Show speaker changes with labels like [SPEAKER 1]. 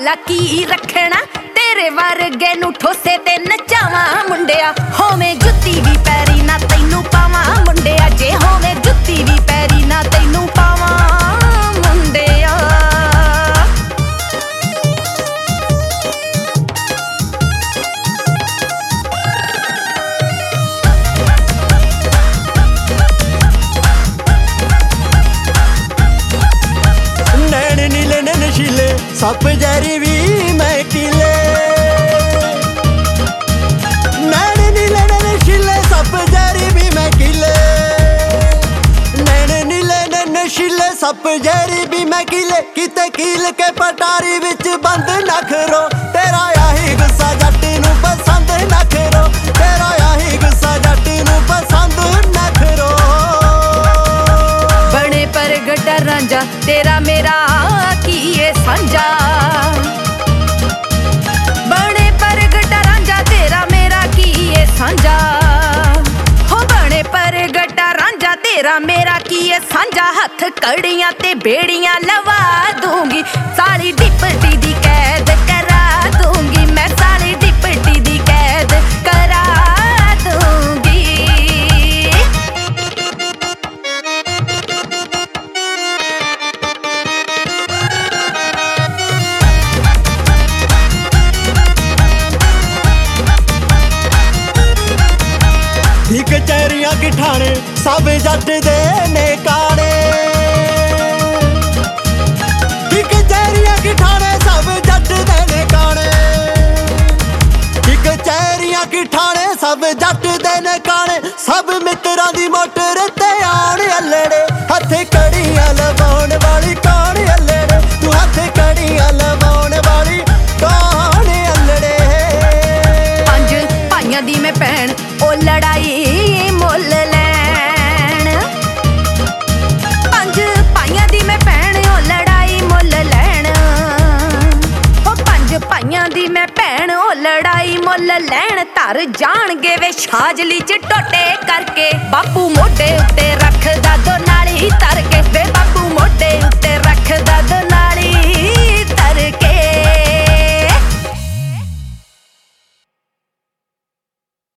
[SPEAKER 1] ਭਲਾ ਕੀ ਰੱਖਣਾ तेरे वर्गे नू ठोसे ते नचावां मुंडिया होवे जुत्ती भी पैरी ना तैनू पावां मुंडिया जे होवे जुत्ती भी पैरी ना तैनू पावां मुंडिया
[SPEAKER 2] नैन नीले ने नशीले सप जहरी भी मैं किले सप जहरी भी मैं कीले किते कील के पटारी विच बंद नखरो तेरा आही गुस्सा जट्ट नू पसंद नखरो तेरा आही गुस्सा जट्ट नू पसंद नखरो
[SPEAKER 1] बने प्रगट रांझा तेरा मेरा की ये सांझा बने प्रगट रांझा तेरा मेरा की ये सांझा हो बने प्रगट रांझा तेरा मेरा की ये सांझा हथ कड़ियां ते बेड़ियां लवा दूंगी सारी डिप्टी दी कैद करा दूंगी मैं सारी डिप्टी दी कैद करा दूंगी
[SPEAKER 2] ठीक चेरियां की ठाणे सब जट दे ने काने ठीक चेरियां की ठाणे सब जट दे ने काने ठीक चेरियां की ठाणे सब जट दे ने काने सब मित्रां दी मोटर ते आण अल्लड़े हथ कड़ियां लवाउण वाली कान अल्लड़े तू हथ कड़ियां लवाउण वाली कान अल्लड़े
[SPEAKER 1] पंज भाइयां दी मैं भैन ओ लड़ाई मुल लैण पंज भाइयां दी मैं भैन ओ लड़ाई मुल लैण ओ पंज भाइयां दी मैं भैन ओ लड़ाई मुल लैण धर जाणगे वे छाजली च टोटे करके बापू मोढे उत्ते रखदा दो नाली तर के वे बापू मोढे उत्ते